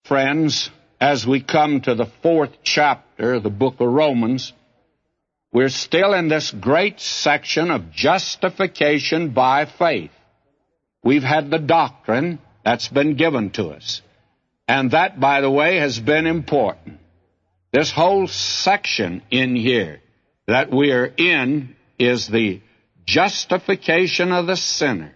Friends, as we come to the 4th chapter of the book of Romans, we're still in this great section of justification by faith. We've had the doctrine that's been given to us. And that, by the way, has been important. This whole section in here that we are in is the justification of the sinner.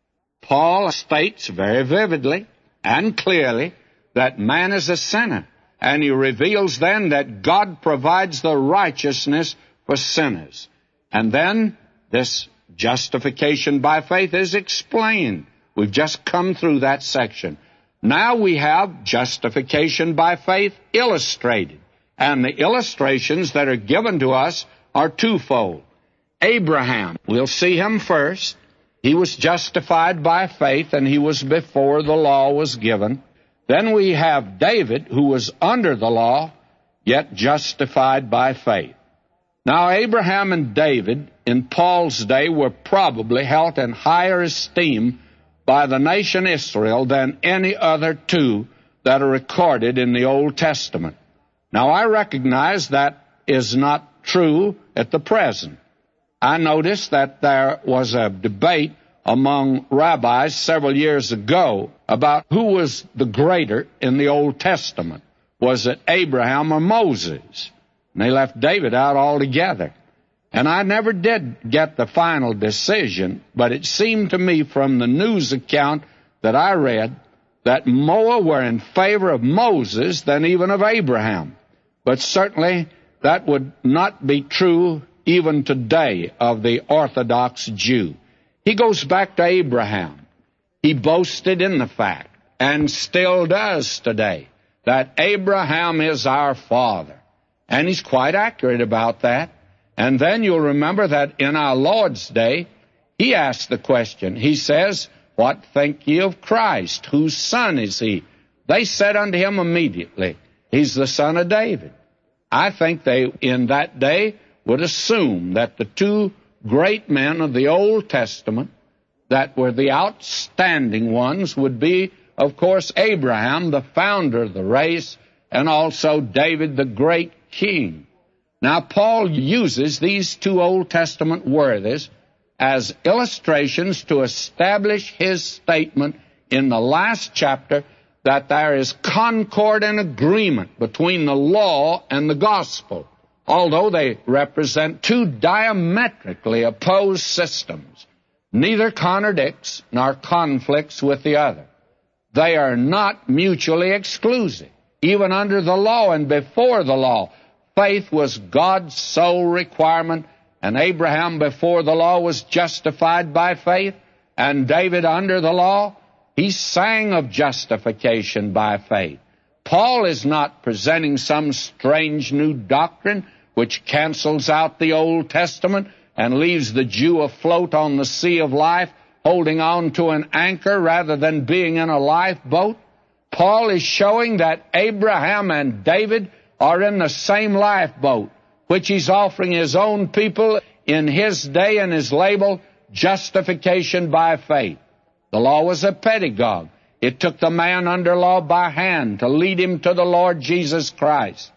Paul states very vividly and clearly that man is a sinner, and he reveals then that God provides the righteousness for sinners. And then this justification by faith is explained. We've just come through that section. Now we have justification by faith illustrated, and the illustrations that are given to us are twofold. Abraham, we'll see him first. He was justified by faith, and he was before the law was given. Then we have David, who was under the law, yet justified by faith. Now, Abraham and David in Paul's day were probably held in higher esteem by the nation Israel than any other two that are recorded in the Old Testament. Now, I recognize that is not true at the present. I noticed that there was a debate among rabbis several years ago about who was the greater in the Old Testament. Was it Abraham or Moses? And they left David out altogether. And I never did get the final decision, but it seemed to me from the news account that I read that more were in favor of Moses than even of Abraham. But certainly that would not be true even today of the Orthodox Jew. He goes back to Abraham. He boasted in the fact, and still does today, that Abraham is our father. And he's quite accurate about that. And then you'll remember that in our Lord's day, he asked the question. He says, "What think ye of Christ? Whose son is he?" They said unto him immediately, "He's the son of David." I think they, in that day, would assume that the two great men of the Old Testament that were the outstanding ones would be, of course, Abraham, the founder of the race, and also David, the great king. Now, Paul uses these two Old Testament worthies as illustrations to establish his statement in the last chapter that there is concord and agreement between the law and the gospel, although they represent two diametrically opposed systems. Neither contradicts nor conflicts with the other. They are not mutually exclusive. Even under the law and before the law, faith was God's sole requirement, and Abraham before the law was justified by faith, and David under the law, he sang of justification by faith. Paul is not presenting some strange new doctrine which cancels out the Old Testament and leaves the Jew afloat on the sea of life, holding on to an anchor rather than being in a lifeboat. Paul is showing that Abraham and David are in the same lifeboat, which he's offering his own people in his day and is labeled justification by faith. The law was a pedagogue. It took the man under law by hand to lead him to the Lord Jesus Christ.